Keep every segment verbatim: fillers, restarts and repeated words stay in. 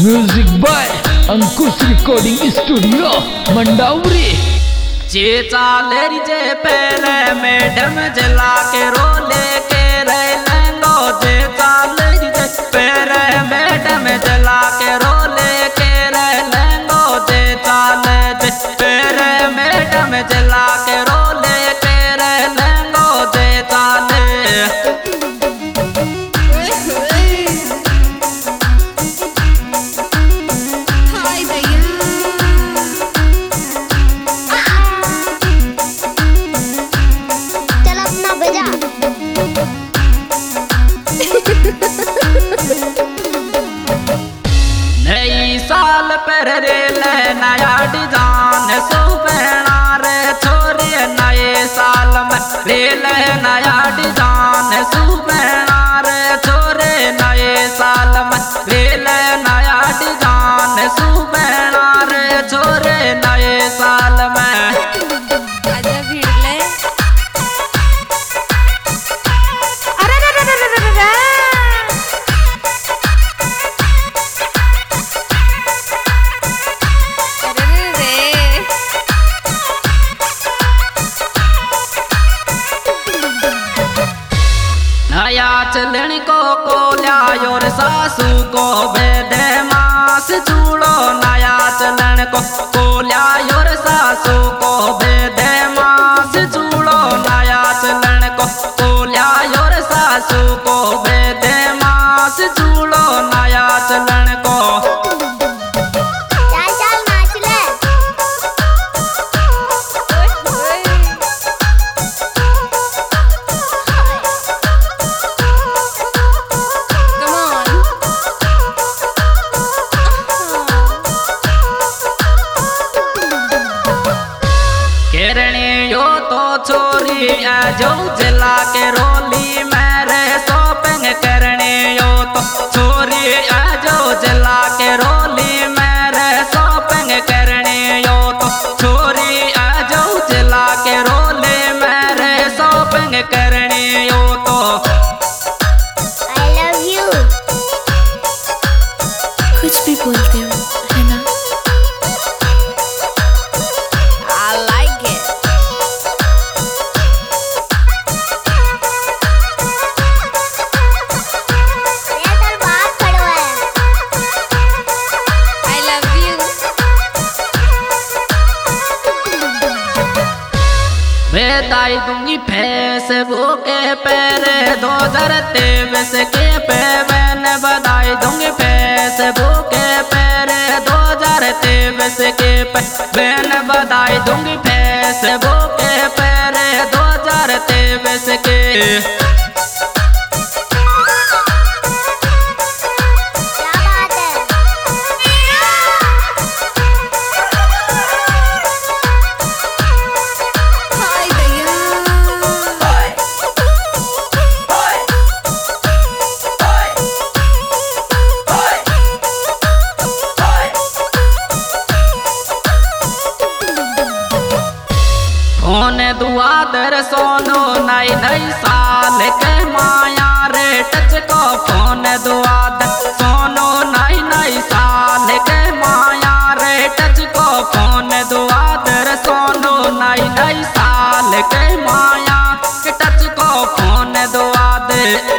Music by Ankush recording studio Mandawari. जे चाले जे पैरे मैडम जला के रोले के रे लेंगो, जे चाले जे पैरे मैडम जला के रोले के रे लेंगो, जे चाले जे पैरे मैडम जला के रोले के रे लेंगो, जे चाले नई साल पर रे ले नया डिजाइन सुबहना रे छोरी, नए साल में रे ले नया डिजाइन सुबहना रे छोरे, नए साल में रे ले नया डिजाइन सुबहना रे छोरे, नए साल में नया चलन को कोल्या और सासू को बेदे मास चूड़ो, नया चलन को कोल्या और सासू को बेदे मास चूड़ो, नया चलन को कोल्या और सासू को बेदे मास चूड़ो, नया चलन को यो तो छोरी जो जला के रोली मेरे शॉपिंग करने, यो तो छोरी जो जला के रोली मेरे शॉपिंग करने, यो तो छोरी जो जला के रोली मेरे शॉपिंग करने, यो तो I love you कुछ भी बोलते हो है ना। बधाई दूंगी फेसबुक पे दो हजार तेईस के पे, मैंने बधाई दूंगी फेसबुक पे दो हजार तेईस के पे, मैंने बधाई दूंगी फेसबुक पे दो हजार तेईस के। फोने दुआदर सोनो नई नई साल के माया रे टच को, फोन दुआदर सोनो नई नई साल के माया रे टच को, फोन दुआदर सोनो नई नई साल के माया के टच को, फोन दुआदर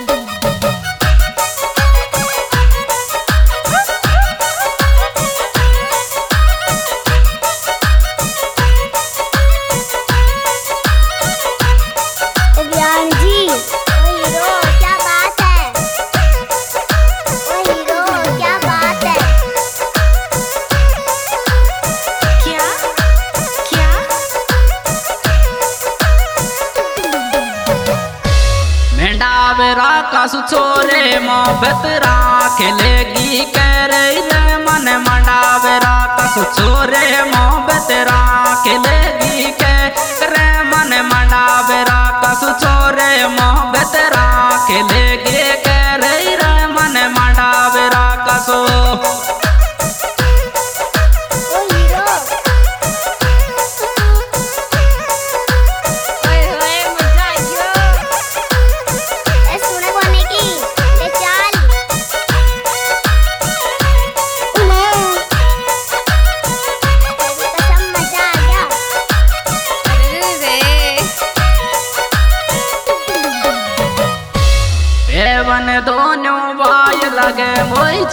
मेरा कासु छोरे मोहब्बत राख लेगी कर रे मन, मंडावेरा कासु छोरे मोहब्बत राख लेगी कर मन, मंडावेरा कासु छोरे मोहब्बत राख लेगी कर रे मन, मंडावेरा कासु सुने कोने की ले चाल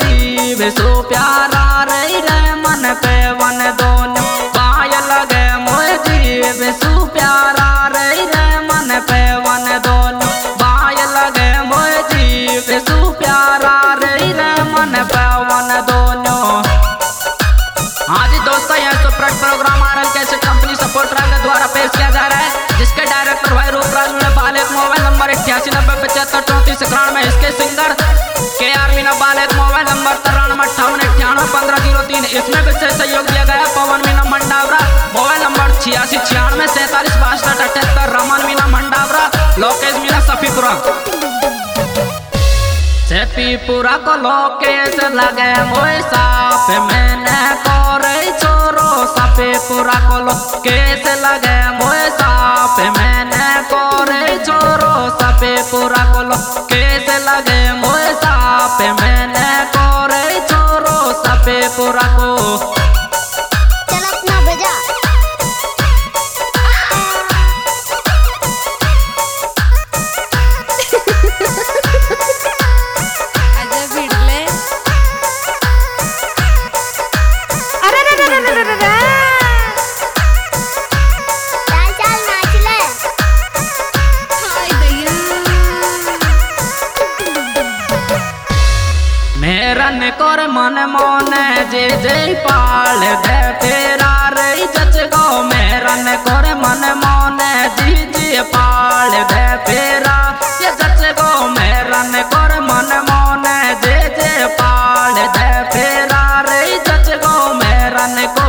जीव सो प्यारा रे रे मन पे वन दोनों पाय लगे मोए जीव सो प्यारा रे रे मन पे वन दोनों पाय लगे मोए जीव सो प्यारा रे रे मन पे वन दोनों। हाँ जी दोस्तों, यह सुप्रट program R L cassette company support के द्वारा पेश किया जा रहा है, जिसके डायरेक्टर भाई रूपराज बालेक। मोबाइल नंबर अठासी नब्बे पचहत्तर चौंतीस इक्यानवे। इसके सिंगर के आर मीना बालेक। मोबाइल नंबर तिरानवे अट्ठावन अट्ठानवे पंद्रह जीरो तीन। इसमें विशेष सहयोग दिया गया पवन मीना मंडावरा। मोबाइल नंबर छियासी छियानवे सैंतालीस बासठ अठहत्तर। रमन मीना मंडावरा। लोकेश मीना सफीपुरा। सफीपुरा को लोकेश लगे मोए साफ मैंने कोरे छोरो। सफीपुरा को लोकेश लगे मोए साफ मैंने कोरे छोरो। सफीपुरा को लोकेश लगे मोए साफ मैंने कोरे छोरो। सफीपुरा को चल अपना बजा। मेरन कोर मन मोने जे जे पाल दे तेरा रे जच गो। मेरन कोर मन मोने जी जी पाल दे तेरा ये जच गो। मेरन कोर मन मोने जे जे पाल दे तेरा रे जच गो। मेरन को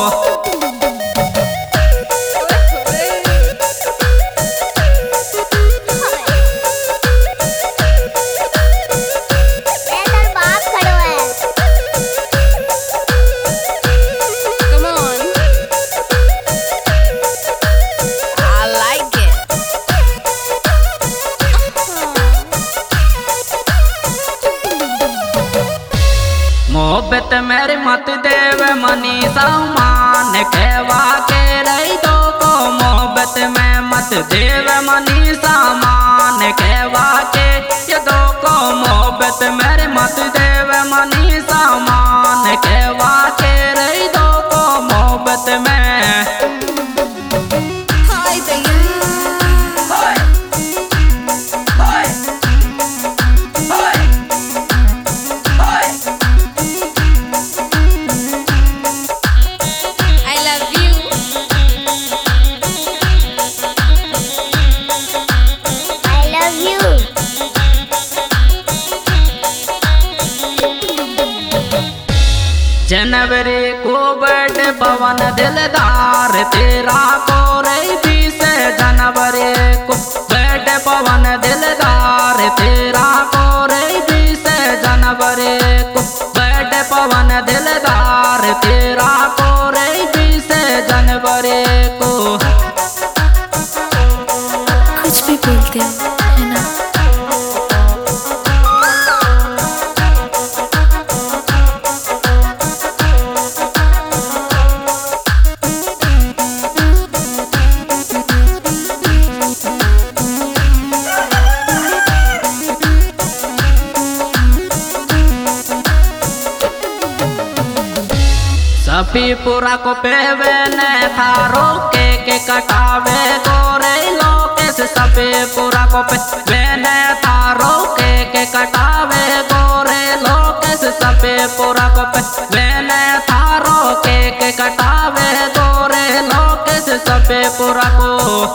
मोहब्बत मेरी मत देव मनीषा मान कहवा के रही दो को। मोहब्बत में मत देव मनीषा मान कहवा के ये दो को। मोहब्बत मेरी मत देव मनीषा मान कहवा के रही दो को। मोहब्बत में जनवरी को बड़ पवन दिलदार तेरा को रे। बीस जनवरी को बड़ पवन दिलदार तेरा को रे। बीस जनवरी को बड़ पवन दिलदार तेरा को रे। बीस जनवरी को कुछ भी बोलते हो है ना। सफीपुरा को पेवे ने थारो के के कटावे गोरे लोकेश। सफीपुरा को पेवे ने थारो के के कटावे गोरे लोकेश। सफीपुरा को पेवे ने थारो के के कटावे गोरे लोकेश। सफीपुरा को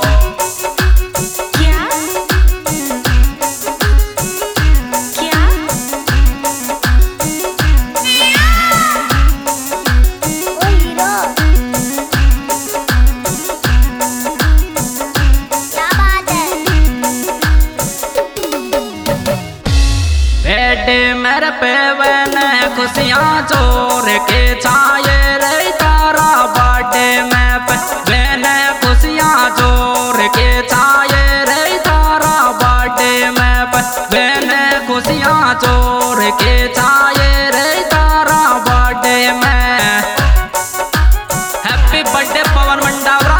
मेरे पेवन खुशियाँ चोर के छाए रे तारा। बर्थडे में पेवन खुशियाँ चोर के छाए रे तारा। बर्थडे में पेवन खुशियाँ चोर के छाए रे तारा। बर्थडे में हैप्पी बर्थडे पवन मंडावरा।